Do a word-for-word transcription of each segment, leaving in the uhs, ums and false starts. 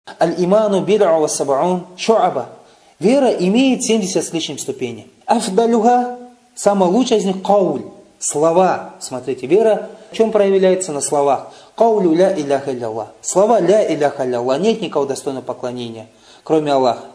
Аль-иману бид'у ва саб'ун шу'аба. Вера имеет семьдесят с лишним ступеней. Афдалюха, самая лучшая из них, кауль, слова. Смотрите, вера в чем проявляется? На словах. Каулю ля иляха илля. Слова ля иляха илля. Нет никого достойного поклонения, кроме Аллаха.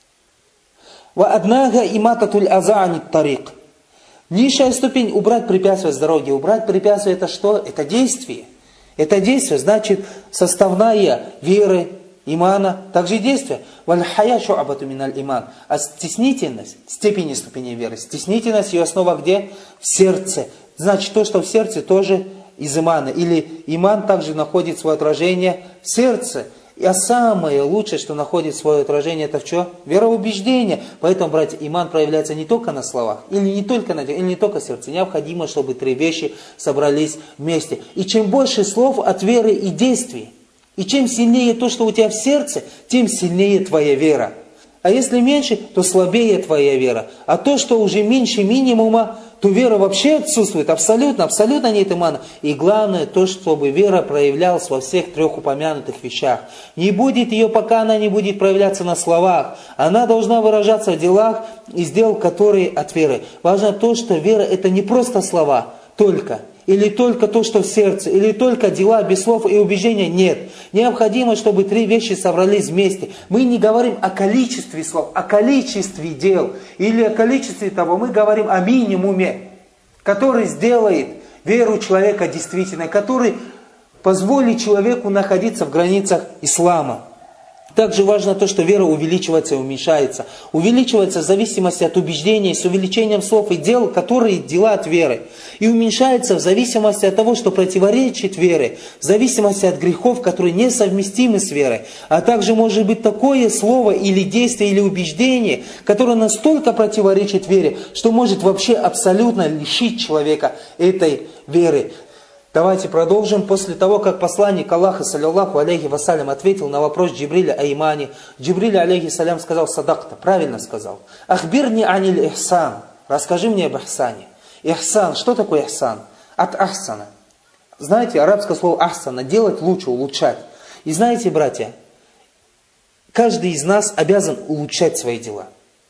Ва аднага имататуль аза'анит тарик. Низшая ступень — убрать препятствия с дороги. Убрать препятствия — это что? Это действие. Это действие, значит, составная веры, имана, также действие. Валь хая шу'абату миналь иман. А стеснительность, степени ступени веры. Стеснительность, ее основа где? В сердце. Значит, то, что в сердце, тоже из имана. Или иман также находит свое отражение в сердце. А самое лучшее, что находит свое отражение, это в чем? Вероубеждение. Поэтому, братья, иман проявляется не только на словах, или не только на или не только в сердце. Необходимо, чтобы три вещи собрались вместе. И чем больше слов от веры и действий, и чем сильнее то, что у тебя в сердце, тем сильнее твоя вера. А если меньше, то слабее твоя вера. А то, что уже меньше минимума, то вера вообще отсутствует. Абсолютно, абсолютно нет имана. И главное, то, чтобы вера проявлялась во всех трех упомянутых вещах. Не будет ее, пока она не будет проявляться на словах. Она должна выражаться в делах и дел, которые от веры. Важно то, что вера — это не просто слова только. Или только то, что в сердце, или только дела без слов и убеждения. Нет. Необходимо, чтобы три вещи собрались вместе. Мы не говорим о количестве слов, о количестве дел. Или о количестве того. Мы говорим о минимуме, который сделает веру человека действительной, который позволит человеку находиться в границах ислама. Также важно то, что вера увеличивается и уменьшается. Увеличивается в зависимости от убеждений, с увеличением слов и дел, которые дела от веры. И уменьшается в зависимости от того, что противоречит вере, в зависимости от грехов, которые несовместимы с верой. А также может быть такое слово или действие, или убеждение, которое настолько противоречит вере, что может вообще абсолютно лишить человека этой веры. Давайте продолжим. После того, как посланник Аллаха, саллиллаху алейхи вассалям, ответил на вопрос Джибриля о имане, Джибриль, алейхи салям, сказал: садакта, правильно сказал. Ахбирни аниль ихсан, расскажи мне об ихсане. Ихсан, что такое ихсан? От ахсана. Знаете, арабское слово ахсана, делать лучше, улучшать. И знаете, братья, каждый из нас обязан улучшать свои дела.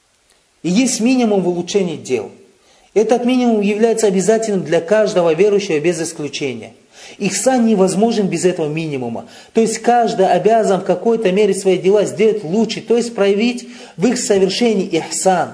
И есть минимум в улучшении дел. Этот минимум является обязательным для каждого верующего без исключения. Ихсан невозможен без этого минимума. То есть каждый обязан в какой-то мере свои дела сделать лучше, то есть проявить в их совершении ихсан.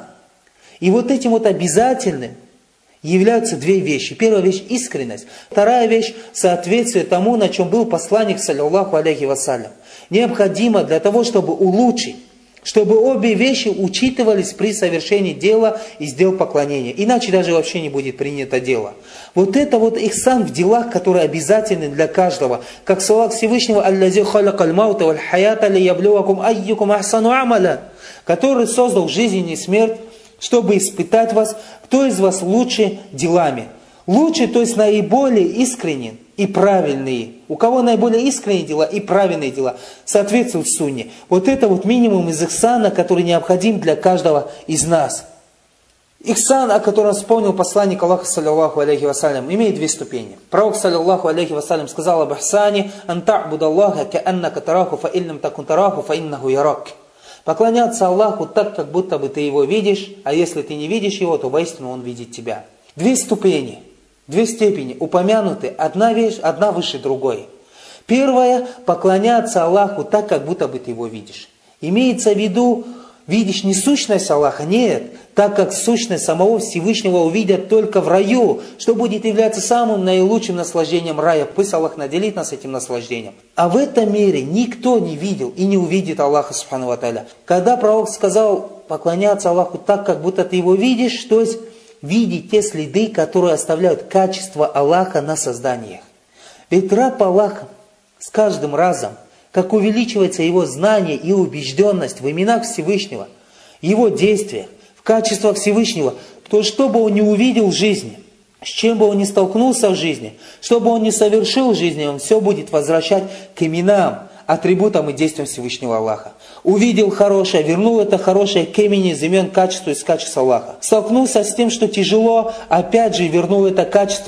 И вот этим вот обязательным являются две вещи. Первая вещь – искренность. Вторая вещь – соответствие тому, на чем был посланник, саллиллаху алейхи вассалям. Необходимо для того, чтобы улучшить, чтобы обе вещи учитывались при совершении дела и дел поклонения. Иначе даже вообще не будет принято дело. Вот это вот ихсан в делах, которые обязательны для каждого. Как слова Всевышнего: «Аллази халакаль маута валь хаята лияблювакум айюкум ахсану амаля», который создал жизнь и смерть, чтобы испытать вас, кто из вас лучше делами. Лучше, то есть наиболее искренен и правильные. У кого наиболее искренние дела и правильные дела соответствуют сунне. Вот это вот минимум из ихсана, который необходим для каждого из нас. Ихсан, о котором вспомнил посланник Аллаха, саллиллаху алейхи вассалям, имеет две ступени. Пророк, саллиллаху алейхи вассалям, сказал об ихсане: «Анта'будаллаха ка'аннака тараху фа иллям такун тараху фа иннаху ярак». Поклоняться Аллаху так, как будто бы ты его видишь, а если ты не видишь его, то воистину он видит тебя. Две ступени. Две степени упомянуты, одна вещь, одна выше другой. Первое – поклоняться Аллаху так, как будто бы ты его видишь. Имеется в виду, видишь не сущность Аллаха, нет, так как сущность самого Всевышнего увидят только в раю, что будет являться самым наилучшим наслаждением рая. Пусть Аллах наделит нас этим наслаждением. А в этом мире никто не видел и не увидит Аллаха, субхану ва тааля. Когда пророк сказал поклоняться Аллаху так, как будто ты его видишь, то есть видеть те следы, которые оставляют качество Аллаха на созданиях. Ведь раб Аллаха с каждым разом, как увеличивается его знание и убежденность в именах Всевышнего, его действиях, в качествах Всевышнего, то что бы он не увидел в жизни, с чем бы он ни столкнулся в жизни, что бы он ни совершил в жизни, он все будет возвращать к именам, атрибутам и действиям Всевышнего Аллаха. Увидел хорошее, вернул это хорошее к имени из имен, качеству из качеств Аллаха. Столкнулся с тем, что тяжело, опять же вернул это качество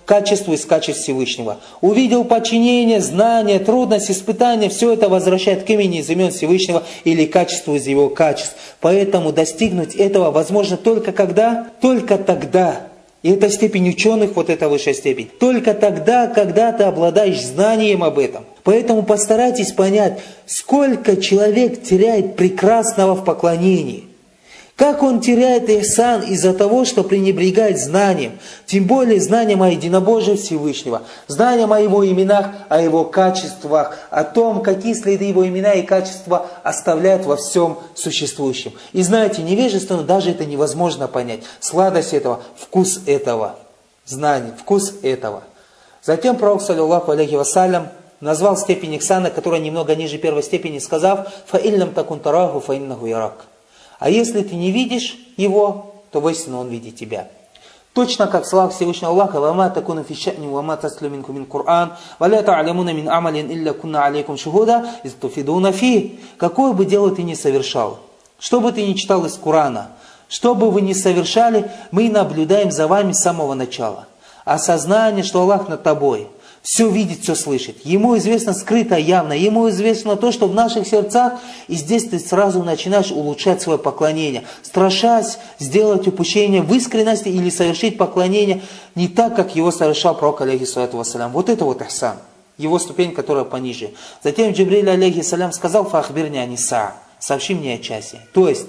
качеству из качеств Всевышнего. Увидел подчинение, знание, трудность, испытание, все это возвращает к имени из имен Всевышнего или качеству из его качеств. Поэтому достигнуть этого возможно только когда? Только тогда. И это степень ученых, вот эта высшая степень. Только тогда, когда ты обладаешь знанием об этом. Поэтому постарайтесь понять, сколько человек теряет прекрасного в поклонении. Как он теряет ихсан из-за того, что пренебрегает знанием. Тем более знанием о единобожии Всевышнего. Знанием о его именах, о его качествах. О том, какие следы его имена и качества оставляют во всем существующем. И знаете, невежественно даже это невозможно понять. Сладость этого, вкус этого. Знание, вкус этого. Затем пророк, саллиллаху алейхи вассалям, назвал степень ихсана, которая немного ниже первой степени, сказав: «Фаиллям такун тараху, фаиннаху ярак». А если ты не видишь его, то воистину он видит тебя. Точно как слава Всевышнего Аллаха: «Вама такуна фи ша'ни, вама таслю минку мин Кур'ан, валя та'алямуна мин амалин илля кунна алейкум шухуда, из туфидуна фи». Какое бы дело ты ни совершал, что бы ты ни читал из Корана, что бы вы ни совершали, мы наблюдаем за вами с самого начала. Осознание, что Аллах над тобой, все видит, все слышит. Ему известно скрыто, явно. Ему известно то, что в наших сердцах. И здесь ты сразу начинаешь улучшать свое поклонение. Страшась сделать упущение в искренности или совершить поклонение не так, как его совершал пророк, алейхиссалату вассалям. Вот это вот ихсан. Его ступень, которая пониже. Затем Джибриль, алейхиссалям, сказал: «Фахбирни аниса». Сообщи мне о часе. То есть,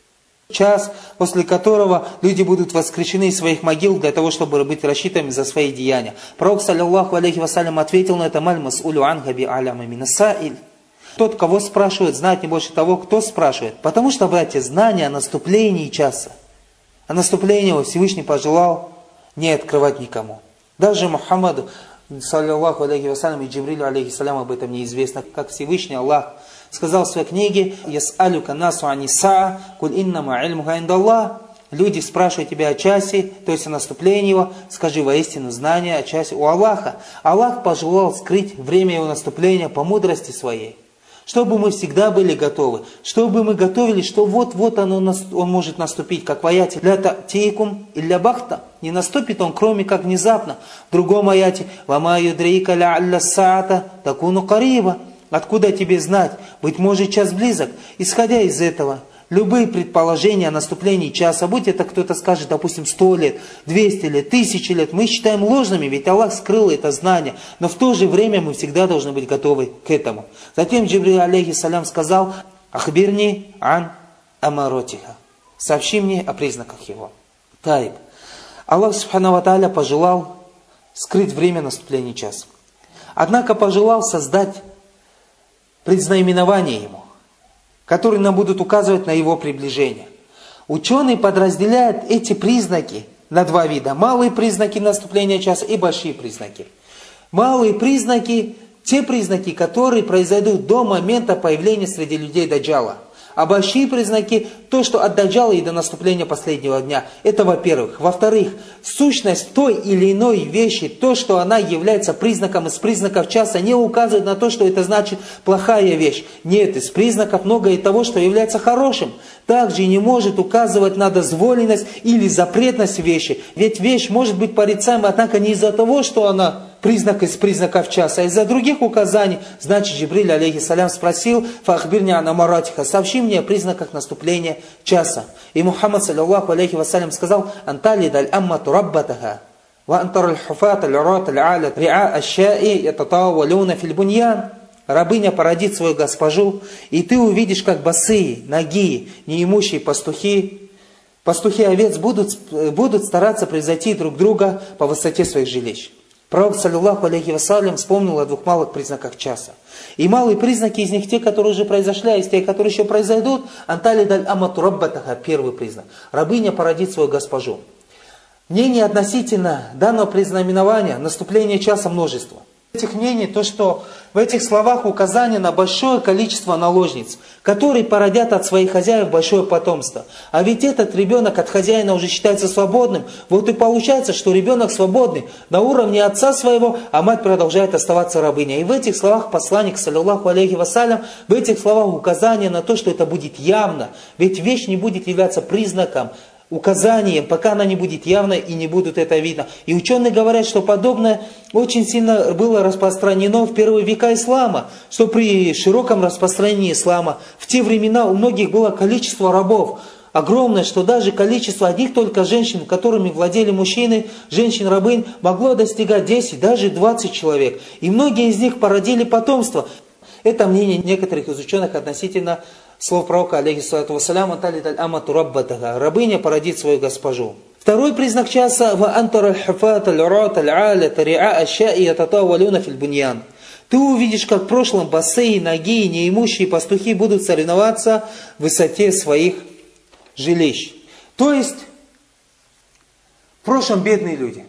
час, после которого люди будут воскрешены из своих могил для того, чтобы быть рассчитанными за свои деяния. Пророк, саллиллаху алейхи вассалям, ответил на это: «Маль мас'улю анха би а'ляма мина са'иль». Тот, кого спрашивает, знает не больше того, кто спрашивает. Потому что, братья, знание о наступлении часа, о наступлении его Всевышний пожелал не открывать никому. Даже Мухаммаду, саллиллаху алейхи вассалям, и Джибрилю, алейхиссалям, об этом неизвестно, как Всевышний Аллах сказал в своей книге: «Яс'алюка насу аниса, куль иннама ильмуха индаллах». Люди спрашивают тебя о часе, то есть о наступлении его, скажи: воистину знание о часе у Аллаха. Аллах пожелал скрыть время его наступления по мудрости своей. Чтобы мы всегда были готовы, чтобы мы готовились, что вот-вот оно, он может наступить, как в аяте «Ля та'тикум илля бахта». Не наступит он, кроме как внезапно. В другом аяте «Вама юдрика ля саата такуну кариба». Откуда тебе знать? Быть может, час близок. Исходя из этого, любые предположения о наступлении часа, будь это кто-то скажет, допустим, сто лет, двести лет, тысячи лет, мы считаем ложными, ведь Аллах скрыл это знание. Но в то же время мы всегда должны быть готовы к этому. Затем Джибриль, алейхиссалям, сказал: «Ахбирни ан амаротиха». Сообщи мне о признаках его. Таиб. Аллах субхану ва тааля пожелал скрыть время наступления часа. Однако пожелал создать предзнаменования ему, которые нам будут указывать на его приближение. Ученые подразделяют эти признаки на два вида. Малые признаки наступления часа и большие признаки. Малые признаки, те признаки, которые произойдут до момента появления среди людей даджала. А большие признаки, то, что от даджала и до наступления последнего дня. Это во-первых. Во-вторых, сущность той или иной вещи, то, что она является признаком из признаков часа, не указывает на то, что это значит плохая вещь. Нет, из признаков многое того, что является хорошим. Также не может указывать на дозволенность или запретность вещи. Ведь вещь может быть порицаемой, однако не из-за того, что она признак из признаков часа, а из-за других указаний. Значит, Джибриль, алейхиссалям, спросил: «Фахбирни ан амаратиха», сообщи мне о признаках наступления часа. И Мухаммад, саллиллаху алейхи вассалям, сказал: «Антали даль аммату раббатаха, ва антар аль-хуфат аль-урат аль-алят, риа аш-шаи ятатавалюна фил буньян». Рабыня породит свою госпожу, и ты увидишь, как босые, нагие, неимущие пастухи, пастухи овец будут, будут стараться превзойти друг друга по высоте своих жилищ. Пророк, саллиллаху алейхи вассалям, вспомнил о двух малых признаках часа. И малые признаки из них те, которые уже произошли, а из тех, которые еще произойдут. Антали даль амату раббатаха, первый признак. Рабыня породит свою госпожу. Мнений относительно данного признаменования, наступления часа, множество. Этих мнений, то, что в этих словах указание на большое количество наложниц, которые породят от своих хозяев большое потомство. А ведь этот ребенок от хозяина уже считается свободным. Вот и получается, что ребенок свободный на уровне отца своего, а мать продолжает оставаться рабыней. И в этих словах посланник, саллиллаху алейхи вассалям, в этих словах указание на то, что это будет явно. Ведь вещь не будет являться признаком указанием, пока она не будет явной и не будут это видно. И ученые говорят, что подобное очень сильно было распространено в первые века ислама, что при широком распространении ислама в те времена у многих было количество рабов огромное, что даже количество одних только женщин, которыми владели мужчины, женщин-рабынь, могло достигать десять, даже двадцать человек. И многие из них породили потомство. Это мнение некоторых из ученых относительно слов пророка, алейхиссалату вассалям, амату раббатага, рабыня породит свою госпожу. Второй признак часа, ва антара аль-хафат аль-урат аль-аля тариа ащаи ятатавалюна фил буньян. Ты увидишь, как в прошлом босые, ноги и неимущие пастухи будут соревноваться в высоте своих жилищ. То есть, в прошлом бедные люди,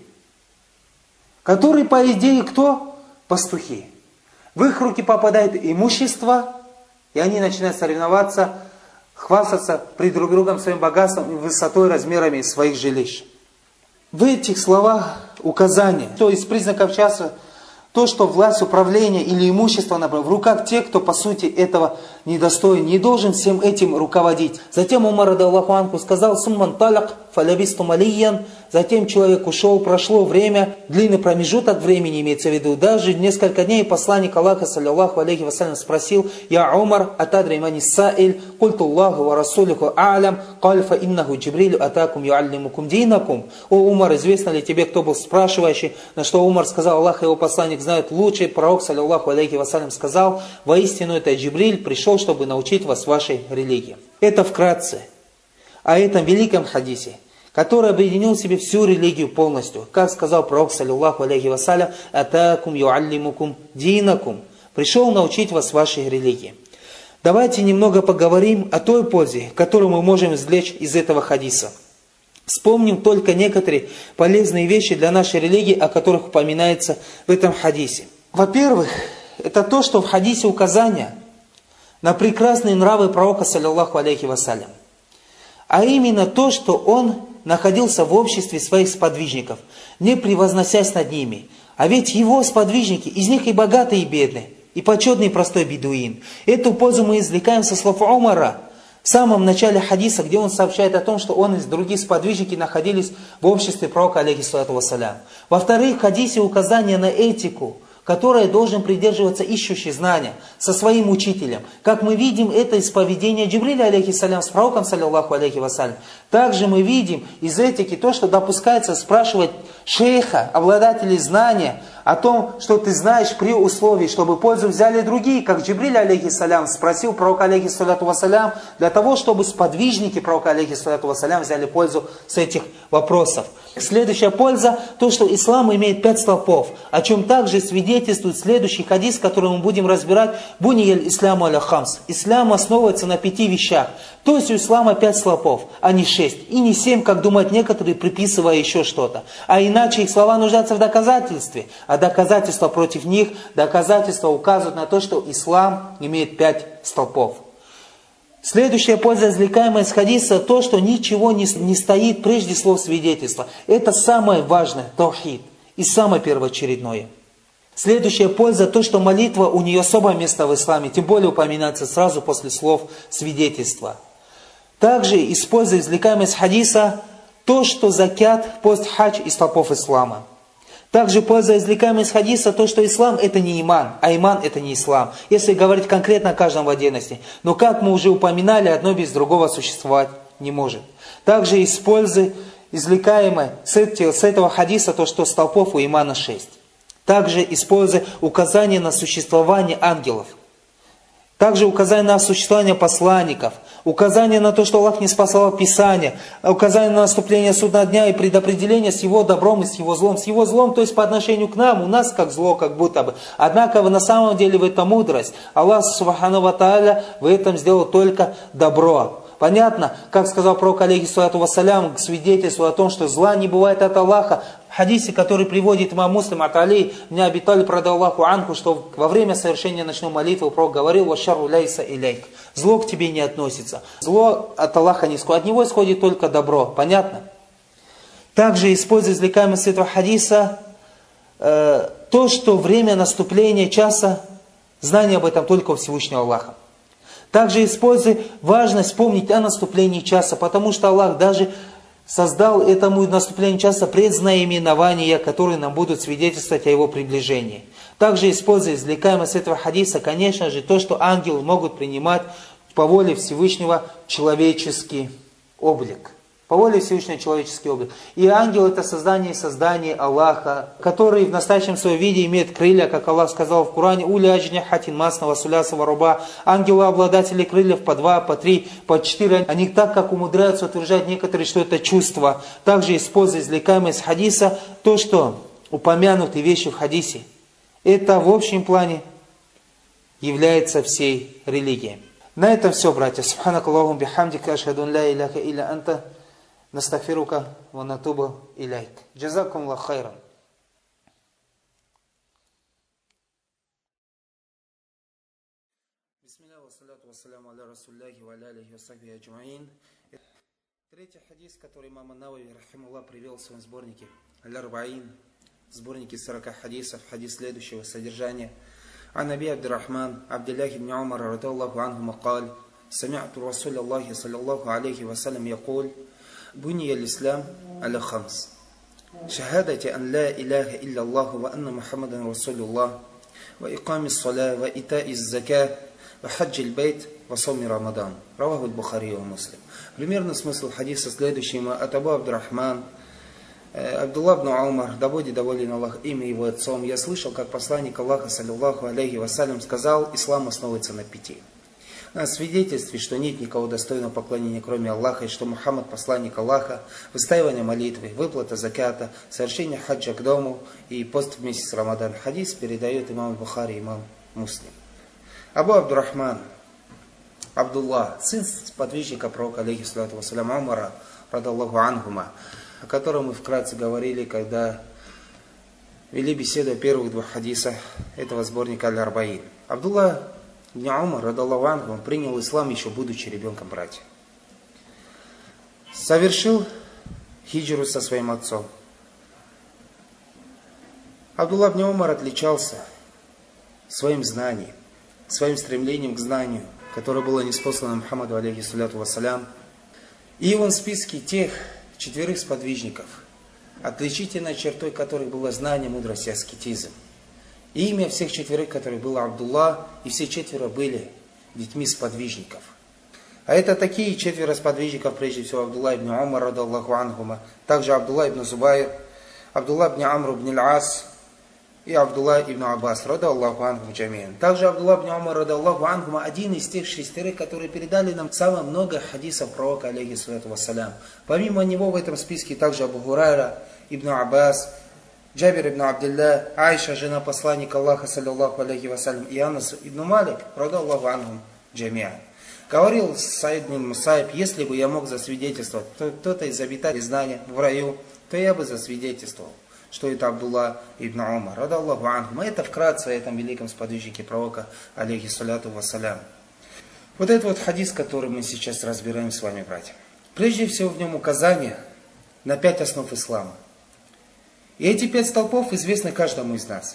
которые, по идее, кто? Пастухи. В их руки попадает имущество, и они начинают соревноваться, хвастаться при друг другом своим богатством и высотой, размерами своих жилищ. В этих словах указание, что из признаков часа, то, что власть управления или имущество, например, в руках тех, кто по сути этого недостоин, не должен всем этим руководить. Затем Умар радиаллаху анху сказал: «Сумман таляк фалябисту малиян». Затем человек ушел, прошло время, длинный промежуток времени имеется в виду. Даже несколько дней посланник Аллаха, саллиллаху алейхи вассалям, спросил: «Я Умар, атадри мани саиль, культу Аллаху ва расулиху а'лям, каль фа иннаху Джибрилю атакум юаллимукум динакум». О Умар, известно ли тебе, кто был спрашивающий? На что Умар сказал: Аллах и его посланник знают лучше. Пророк, саллиллаху алейхи вассалям, сказал: «Воистину это Джибриль пришел, чтобы научить вас вашей религии». Это вкратце о этом великом хадисе, который объединил в себе всю религию полностью. Как сказал пророк, саллиллаху алейхи вассалям: «Атакум юаллимукум динакум». Пришел научить вас вашей религии. Давайте немного поговорим о той пользе, которую мы можем извлечь из этого хадиса. Вспомним только некоторые полезные вещи для нашей религии, о которых упоминается в этом хадисе. Во-первых, это то, что в хадисе указания на прекрасные нравы пророка, саллиллаху алейхи вассалям. А именно то, что он находился в обществе своих сподвижников, не превозносясь над ними. А ведь его сподвижники, из них и богатые, и бедные, и почетный и простой бедуин. Эту пользу мы извлекаем со слов Умара в самом начале хадиса, где он сообщает о том, что он и другие сподвижники находились в обществе пророка, алейхиссалату вассалям. Во-вторых, в хадисе указание на этику, которое должен придерживаться ищущий знания со своим учителем. Как мы видим, это из поведения Джибриля, алейхиссалям, с пророком, саллиллаху алейхи вассалям. Также мы видим из этики то, что допускается спрашивать шейха, обладателей знания, о том, что ты знаешь при условии, чтобы пользу взяли другие, как Джибриль, алейхиссалям, спросил пророка, алейхиссалату вассалям, для того, чтобы сподвижники пророка, алейхиссалату вассалям, взяли пользу с этих вопросов. Следующая польза, то, что ислам имеет пять столпов, о чем также свидетельствует следующий хадис, который мы будем разбирать: «Бунияль исламу аля хамс». Ислам основывается на пяти вещах. То есть у ислама пять столпов, а не шесть. И не семь, как думают некоторые, приписывая еще что-то. А иначе их слова нуждаются в доказательстве. А доказательства против них, доказательства указывают на то, что ислам имеет пять столпов. Следующая польза, извлекаемая из хадиса, то, что ничего не, не стоит прежде слов свидетельства. Это самое важное, таухид, и самое первоочередное. Следующая польза, то, что молитва, у нее особое место в исламе, тем более упоминается сразу после слов свидетельства. Также из пользы, извлекаемой из хадиса, то, что закят, пост, хадж из столпов ислама. Также польза, извлекаемая из хадиса, то, что ислам это не иман, а иман это не ислам. Если говорить конкретно о каждом в отдельности. Но как мы уже упоминали, одно без другого существовать не может. Также из пользы, извлекаемой с этого хадиса, то, что столпов у имана шесть. Также из пользы указание на существование ангелов. Также указание на существование посланников, указание на то, что Аллах не спасал Писание, указание на наступление судного дня и предопределение с его добром и с его злом. С его злом, то есть по отношению к нам, у нас как зло, как будто бы. Однако на самом деле в этом мудрость. Аллах субхану ва тааля в этом сделал только добро. Понятно, как сказал пророк, алейхиссалату вассалям, к свидетельству о том, что зла не бывает от Аллаха. В хадисе, который приводит имам Муслим от Али, мне Аби Талиб радиаллаху анху, что во время совершения ночной молитвы пророк говорил: «Вашарру ляйса иляйк». Зло к тебе не относится. Зло от Аллаха не исходит. От него исходит только добро. Понятно? Также используя извлекаемое с этого хадиса э, то, что время наступления часа, знание об этом только у Всевышнего Аллаха. Также используя важность помнить о наступлении часа, потому что Аллах даже создал этому наступлению часа предзнаименования, которые нам будут свидетельствовать о его приближении. Также используя извлекаемое с этого хадиса, конечно же, то, что ангелы могут принимать по воле Всевышнего человеческий облик. По воле Всевышнего человеческий облик. И ангел это создание создание Аллаха, который в настоящем своем виде имеет крылья, как Аллах сказал в Коране, «Уля аджняхатин масна васуляса варуба». Ангелы обладатели крыльев по два, по три, по четыре. Они так, как умудряются утверждать некоторые, что это чувство. Также используя извлекаемое из хадиса, то, что упомянутые вещи в хадисе, это в общем плане является всей религией. На этом все, братья. Субханакаллахум бихамдика ашхаду ан ла иляха илля анта настагфирука ва натубу иляйк. Джазакумуллаху хайран. Бисмилля ва салату ва саляму аля расулляхи ва аля алихи ва сахбихи аджмаин. Третий хадис, который имам ан-Навави рахимуллах привел в своем сборнике Аль-Арбаин, сборнике сорока хадисов, хадис следующего содержания. عن أبي عبد الرحمن عبد الله بن عمر رضي الله عنهما قال سمعت رسول الله صلى الله عليه وسلم يقول بني الإسلام على خمس شهادة أن لا إله إلا الله وأن محمدا رسول الله وإقام الصلاة وإيتاء الزكاة وحج البيت وصوم رمضان رواه البخاري ومسلم. Примерно смысл хадиса следующий. От Абу Абд-ар-Рахман Абдулла ибн Умар, да будет доволен Аллах имя его отцом, я слышал, как посланник Аллаха, саллиллаху алейхи вассалям, сказал, ислам основывается на пяти. На свидетельстве, что нет никого достойного поклонения, кроме Аллаха, и что Мухаммад посланник Аллаха, выстаивание молитвы, выплата заката, совершение хаджа к дому и пост в месяц Рамадан. Хадис передает имам Бухари и имам Муслим. Абу Абд-ар-Рахман, Абдулла, сын подвижника пророка, алейхи салату вассалям, Умара, радаллаху анхума, о котором мы вкратце говорили, когда вели беседу о первых двух хадисах этого сборника Аль-Арбаин. Абдулла ибн Умар, радаллаху анху, принял ислам еще будучи ребенком братья. Совершил хиджру со своим отцом. Абдулла ибн Умар отличался своим знанием, своим стремлением к знанию, которое было ниспослано Мухаммаду, алейхи салату вассалям. И он в списке тех четверых сподвижников, отличительной чертой которых было знание, мудрость и аскетизм. И имя всех четверых, которых было Абдулла, и все четверо были детьми сподвижников. А это такие четверо сподвижников, прежде всего Абдулла ибн Умар, радаллаху анхума, также Абдулла ибн Зубайр, Абдулла ибн Амр ибн Аль-Ас и Абдулла ибн Аббас, радаллаху анхум джамиан. Также Абдулла ибн Умар, радаллаху анхума, один из тех шестерых, которые передали нам самое много хадисов пророка, алейхи салату вассалям. Помимо него в этом списке также Абу Хурайра, ибн Аббас, Джабир ибн Абдилля, Айша, жена посланника Аллаха, саллиллаху алейхи вассалям, и Анас ибн Малик, радаллаху анхум джамиан. Говорил Саид ибн Мусайб, если бы я мог засвидетельствовать, то кто-то из обитателей знания в раю, то я бы засвидетельствовал, что это Абдулла ибн Умар, радаллаху анхум. Это вкратце о этом великом сподвижнике пророка, алейхи салату вассалям. Вот этот вот хадис, который мы сейчас разбираем с вами, братья. Прежде всего в нем указание на пять основ ислама. И эти пять столпов известны каждому из нас.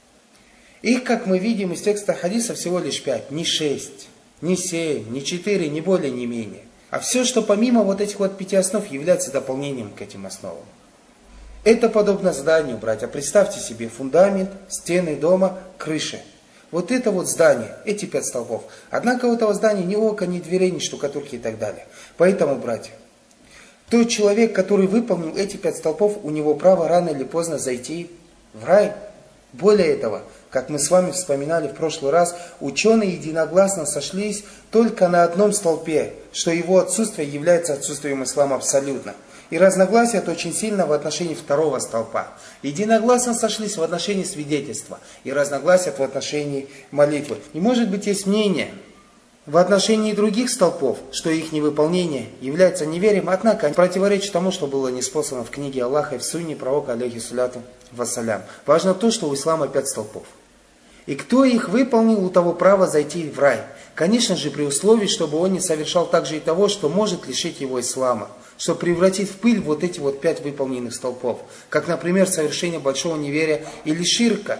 Их, как мы видим из текста хадиса, всего лишь пять, не шесть, не семь, не четыре, не более, не менее. А все, что помимо вот этих вот пяти основ, является дополнением к этим основам. Это подобно зданию, братья. Представьте себе фундамент, стены дома, крыша. Вот это вот здание, эти пять столпов. Однако у этого здания ни окон, ни дверей, ни штукатурки и так далее. Поэтому, братья, тот человек, который выполнил эти пять столпов, у него право рано или поздно зайти в рай. Более этого, как мы с вами вспоминали в прошлый раз, ученые единогласно сошлись только на одном столпе, что его отсутствие является отсутствием ислама абсолютно. И разногласия это очень сильно в отношении второго столпа. Единогласно сошлись в отношении свидетельства. И разногласия в отношении молитвы. И может быть есть мнение в отношении других столпов, что их невыполнение является неверием, однако противоречит тому, что было ниспослано в книге Аллаха и в сунне пророка, алейхи салату вассалям. Важно то, что у ислама пять столпов. И кто их выполнил, у того право зайти в рай. Конечно же, при условии, чтобы он не совершал также и того, что может лишить его ислама, что превратит в пыль вот эти вот пять выполненных столпов. Как, например, совершение большого неверия или ширка.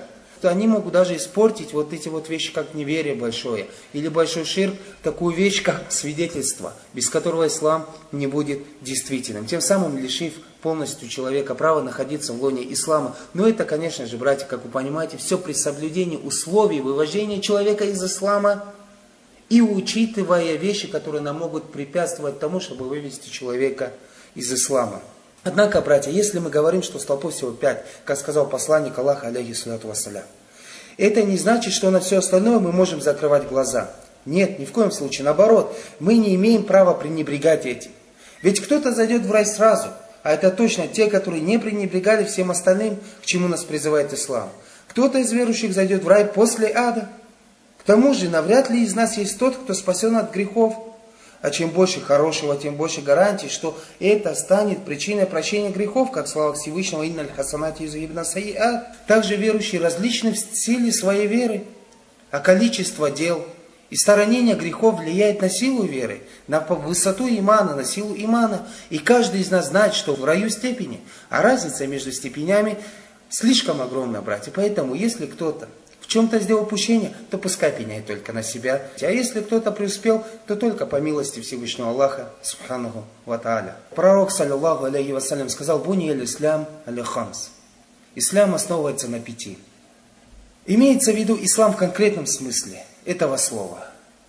они могут даже испортить вот эти вот вещи, как неверие большое, или большой ширк, такую вещь, как свидетельство, без которого ислам не будет действительным, тем самым лишив полностью человека права находиться в лоне ислама. Но это, конечно же, братья, как вы понимаете, все при соблюдении условий вывождения человека из ислама и учитывая вещи, которые нам могут препятствовать тому, чтобы вывести человека из ислама. Однако, братья, если мы говорим, что столпов всего пять, как сказал посланник Аллаха, алейхиссалату вассалям, это не значит, что на все остальное мы можем закрывать глаза. Нет, ни в коем случае. Наоборот, мы не имеем права пренебрегать этим. Ведь кто-то зайдет в рай сразу, а это точно те, которые не пренебрегали всем остальным, к чему нас призывает ислам. Кто-то из верующих зайдет в рай после ада. К тому же, навряд ли из нас есть тот, кто спасен от грехов. А чем больше хорошего, тем больше гарантий, что это станет причиной прощения грехов, как слава Всевышнего, инналь хасанати юзхибна сайиат. Также верующие различны в силе своей веры, а количество дел и сторонение грехов влияет на силу веры, на высоту имана, на силу имана. И каждый из нас знает, что в раю степени, а разница между степенями слишком огромна, братья. Поэтому, если кто-то в чем-то сделал упущение, то пускай пеняет только на себя. А если кто-то преуспел, то только по милости Всевышнего Аллаха, субханаху ва тааля. Пророк, саллиллаху алейхи вассалям, сказал: «Буни аль-ислям аля хамс». Ислам основывается на пяти. Имеется в виду ислам в конкретном смысле этого слова.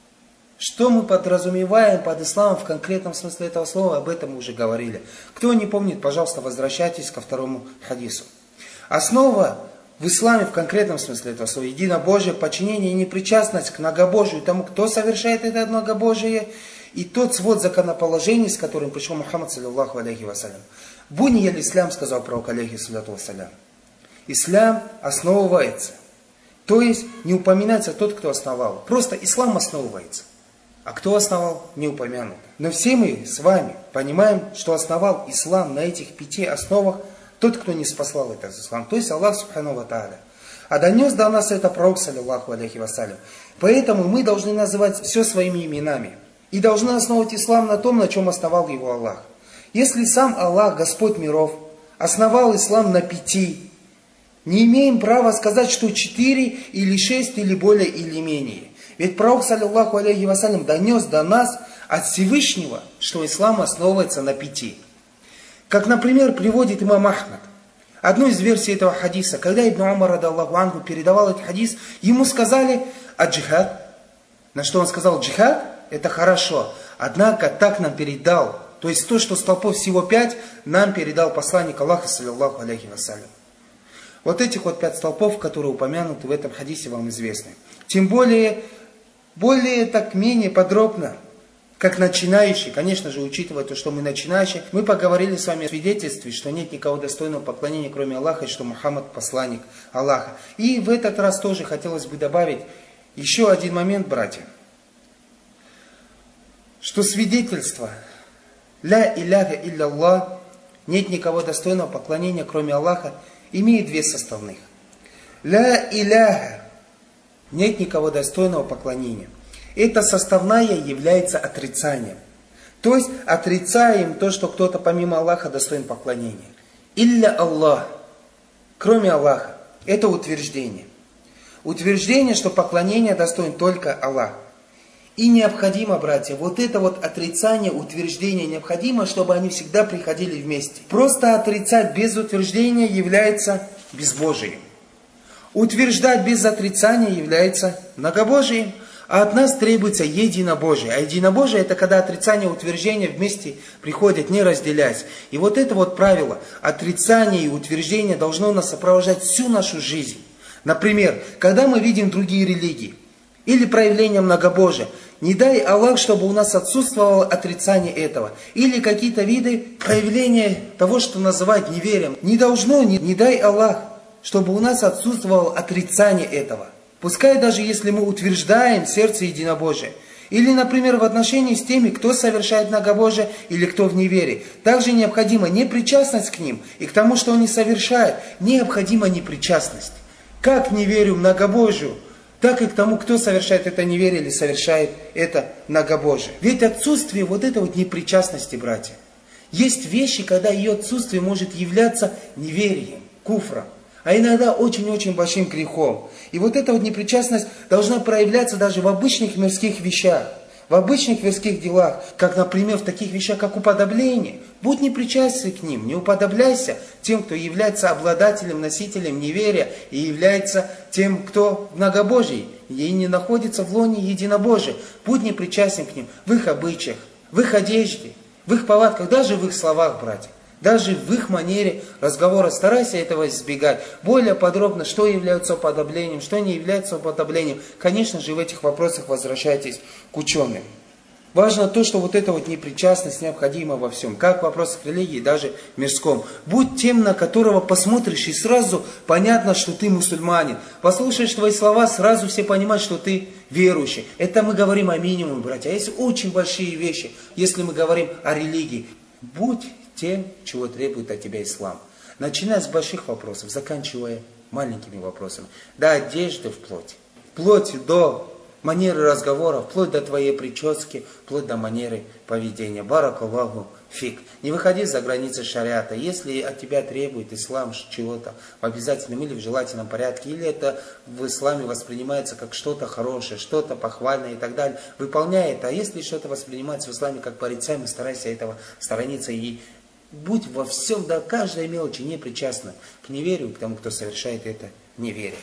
Что мы подразумеваем под исламом в конкретном смысле этого слова, об этом мы уже говорили. Кто не помнит, пожалуйста, возвращайтесь ко второму хадису. Основа в исламе в конкретном смысле этого слова единобожие, подчинение и непричастность к многобожию, тому, кто совершает это многобожие, и тот свод законоположений, с которым пришел Мухаммад, саллиллаху алейхи вассалям. Буни аль-ислям, сказал пророк, алейхиссалату вассалям. Ислам основывается. То есть не упоминается тот, кто основал. Просто ислам основывается. А кто основал, не упомянут. Но все мы с вами понимаем, что основал ислам на этих пяти основах тот, кто не спаслал этот ислам, то есть Аллах субхану ва тааля. А донес до нас это пророк, саллиллаху алейхи вассалям. Поэтому мы должны называть все своими именами. И должны основывать ислам на том, на чем основал его Аллах. Если сам Аллах, Господь миров, основал ислам на пяти, не имеем права сказать, что четыре или шесть или более или менее. Ведь пророк, саллиллаху алейхи вассалям, донес до нас от Всевышнего, что ислам основывается на пяти. Как, например, приводит имам Ахмад. Одну из версий этого хадиса, когда Ибн Умар, радаллаху анху, передавал этот хадис, ему сказали: «А джихад?» На что он сказал: «Джихад – это хорошо, однако так нам передал». То есть то, что столпов всего пять, нам передал посланник Аллаха, саллиллаху алейхи вассалям. Вот этих вот пять столпов, которые упомянуты в этом хадисе, вам известны. Тем более, более так менее подробно, как начинающий, конечно же, учитывая то, что мы начинающие, мы поговорили с вами о свидетельстве, что нет никого достойного поклонения, кроме Аллаха, и что Мухаммад посланник Аллаха. И в этот раз тоже хотелось бы добавить еще один момент, братья, что свидетельство «Ля иляха илля-Аллах», нет никого достойного поклонения, кроме Аллаха, имеет две составных. «Ля иляха», нет никого достойного поклонения. Эта составная является отрицанием. То есть отрицаем то, что кто-то помимо Аллаха достоин поклонения. «Илля Аллах», кроме Аллаха, это утверждение. Утверждение, что поклонение достоин только Аллах. И необходимо, братья, вот это вот отрицание, утверждение необходимо, чтобы они всегда приходили вместе. Просто отрицать без утверждения является безбожием. Утверждать без отрицания является многобожием. А от нас требуется единобожие. А единобожие — это когда отрицание и утверждение вместе приходят, не разделяясь. И вот это вот правило, отрицание и утверждение должно нас сопровождать всю нашу жизнь. Например, когда мы видим другие религии или проявление многобожия, не дай Аллах, чтобы у нас отсутствовало отрицание этого. Или какие-то виды проявления того, что называют неверием. Не должно, не, не дай Аллах, чтобы у нас отсутствовало отрицание этого. Пускай даже если мы утверждаем сердце единобожия. Или, например, в отношении с теми, кто совершает многобожие или кто в неверии. Также необходима непричастность к ним и к тому, что они совершают. Необходима непричастность. Как не верю многобожию, так и к тому, кто совершает это неверие или совершает это многобожие. Ведь отсутствие вот этой вот непричастности, братья, есть вещи, когда ее отсутствие может являться неверием, куфром. а иногда очень-очень большим грехом. И вот эта вот непричастность должна проявляться даже в обычных мирских вещах, в обычных мирских делах, как, например, в таких вещах, как уподобление. Будь непричастен к ним, не уподобляйся тем, кто является обладателем, носителем неверия и является тем, кто многобожий и не находится в лоне единобожия. Будь непричастен к ним в их обычаях, в их одежде, в их повадках, даже в их словах, братья. Даже в их манере разговора старайся этого избегать. Более подробно, что является уподоблением, что не является уподоблением. Конечно же, в этих вопросах возвращайтесь к ученым. Важно то, что вот эта вот непричастность необходима во всем. Как в вопросах религии, даже в мирском. Будь тем, на которого посмотришь, и сразу понятно, что ты мусульманин. Послушаешь твои слова, сразу все понимают, что ты верующий. Это мы говорим о минимуме, братья. А есть очень большие вещи, если мы говорим о религии. Будь тем, чего требует от тебя ислам. Начиная с больших вопросов, заканчивая маленькими вопросами. До одежды вплоть. Вплоть до манеры разговора, вплоть до твоей прически, вплоть до манеры поведения. Баракаллаху фик. Не выходи за границы шариата. Если от тебя требует ислам чего-то в обязательном или в желательном порядке, или это в исламе воспринимается как что-то хорошее, что-то похвальное и так далее, выполняй это. А если что-то воспринимается в исламе как порицаемое, старайся этого сторониться и будь во всем, до каждой мелочи непричастна к неверию, к тому, кто совершает это неверие.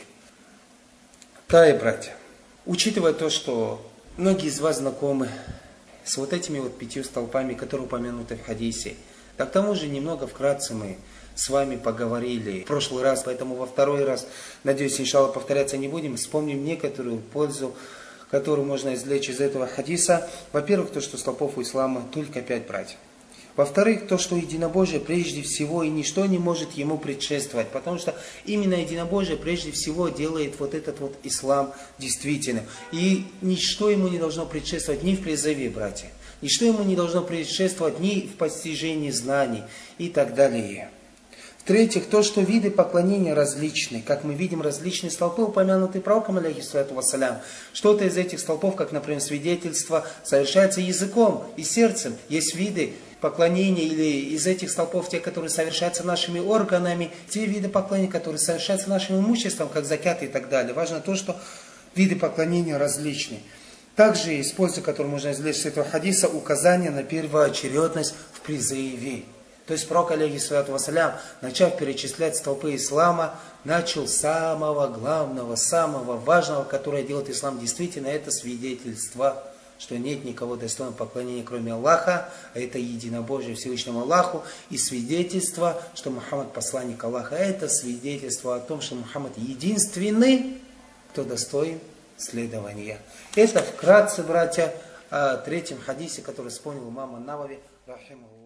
Да, и братья, учитывая то, что многие из вас знакомы с вот этими вот пятью столпами, которые упомянуты в хадисе, так к тому же немного вкратце мы с вами поговорили в прошлый раз, поэтому во второй раз, надеюсь, иншаллах, повторяться не будем, вспомним некоторую пользу, которую можно извлечь из этого хадиса. Во-первых, то, что столпов у ислама только пять, братья. Во-вторых, то, что единобожие прежде всего и ничто не может ему предшествовать, потому что именно единобожие прежде всего делает вот этот вот ислам действительным. И ничто ему не должно предшествовать ни в призыве, братья, ничто ему не должно предшествовать ни в постижении знаний и так далее. В-третьих, то, что виды поклонения различны, как мы видим различные столпы, упомянутые пророком, алейхиссалату вассалям. Что-то из этих столпов, как, например, свидетельство, совершается языком и сердцем. Есть виды поклонения или из этих столпов те, которые совершаются нашими органами, те виды поклонения, которые совершаются нашим имуществом, как закят и так далее. Важно то, что виды поклонения различны. Также из пользы, которую можно извлечь с этого хадиса, указание на первоочередность в призыве. То есть пророк, алейхиссалату вассалям, начав перечислять столпы ислама, начал с самого главного, самого важного, которое делает ислам действительно, это свидетельство, что нет никого достойного поклонения, кроме Аллаха, а это единобожие Всевышнему Аллаху, и свидетельство, что Мухаммад посланник Аллаха, это свидетельство о том, что Мухаммад единственный, кто достоин следования. Это вкратце, братья, о третьем хадисе, который вспомнил имам ан-Навави, рахимахуллах.